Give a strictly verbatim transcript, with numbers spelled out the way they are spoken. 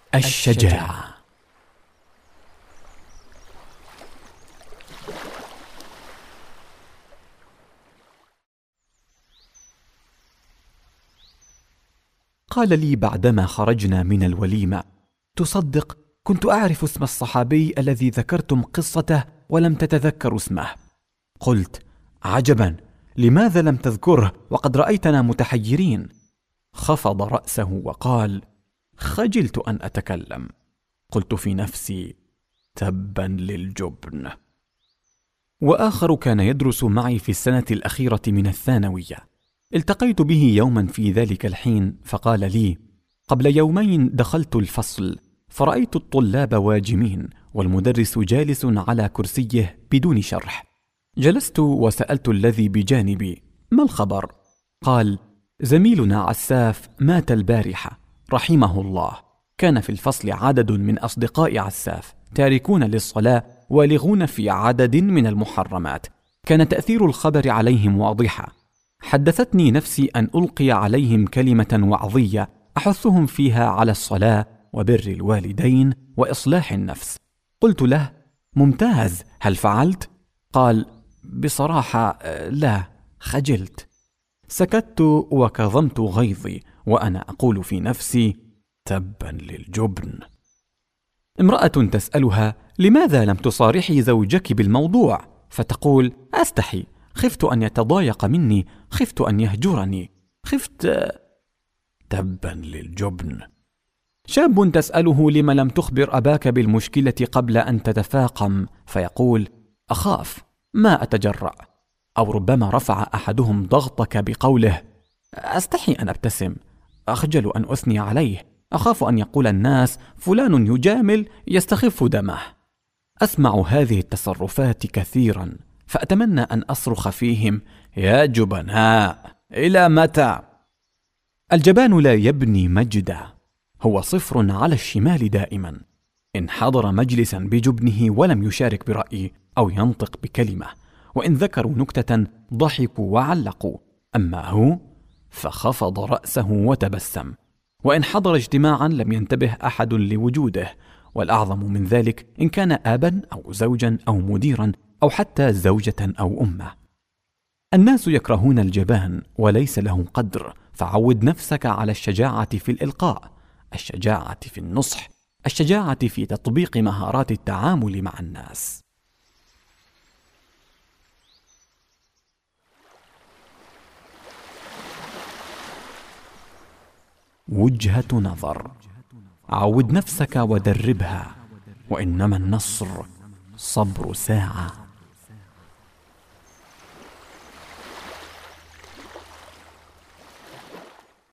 الشجاعة. قال لي بعدما خرجنا من الوليمة: تصدق كنت أعرف اسم الصحابي الذي ذكرتم قصته ولم تتذكروا اسمه؟ قلت: عجبا، لماذا لم تذكره وقد رأيتنا متحيرين؟ خفض رأسه وقال: خجلت أن أتكلم. قلت في نفسي: تبا للجبن. وآخر كان يدرس معي في السنة الأخيرة من الثانوية، التقيت به يوما في ذلك الحين فقال لي: قبل يومين دخلت الفصل فرأيت الطلاب واجمين والمدرس جالس على كرسيه بدون شرح. جلست وسألت الذي بجانبي: ما الخبر؟ قال: زميلنا عساف مات البارحة رحمه الله. كان في الفصل عدد من أصدقاء عساف تاركون للصلاة والغون في عدد من المحرمات، كان تأثير الخبر عليهم واضحا. حدثتني نفسي أن ألقي عليهم كلمة وعظية أحثهم فيها على الصلاة وبر الوالدين وإصلاح النفس. قلت له: ممتاز، هل فعلت؟ قال: بصراحة لا، خجلت. سكت وكظمت غيظي وأنا أقول في نفسي: تبا للجبن. امرأة تسألها: لماذا لم تصارحي زوجك بالموضوع؟ فتقول: أستحي، خفت أن يتضايق مني، خفت أن يهجرني، خفت. تبا للجبن. شاب تسأله: لم لم تخبر أباك بالمشكلة قبل أن تتفاقم؟ فيقول: أخاف، ما أتجرأ. أو ربما رفع أحدهم ضغطك بقوله: أستحي أن أبتسم، أخجل أن أثني عليه، أخاف أن يقول الناس فلان يجامل يستخف دمه. أسمع هذه التصرفات كثيرا فأتمنى أن أصرخ فيهم: يا جبناء، إلى متى؟ الجبان لا يبني مجدا، هو صفر على الشمال دائما. إن حضر مجلسا بجبنه ولم يشارك برأي أو ينطق بكلمة، وإن ذكروا نكتة ضحكوا وعلقوا، أما هو فخفض رأسه وتبسم. وإن حضر اجتماعا لم ينتبه أحد لوجوده، والأعظم من ذلك إن كان أبا أو زوجا أو مديرا أو حتى زوجة أو أمة. الناس يكرهون الجبان وليس له قدر، فعود نفسك على الشجاعة في الإلقاء، الشجاعة في النصح، الشجاعة في تطبيق مهارات التعامل مع الناس. وجهة نظر. عود نفسك ودربها، وإنما النصر صبر ساعة.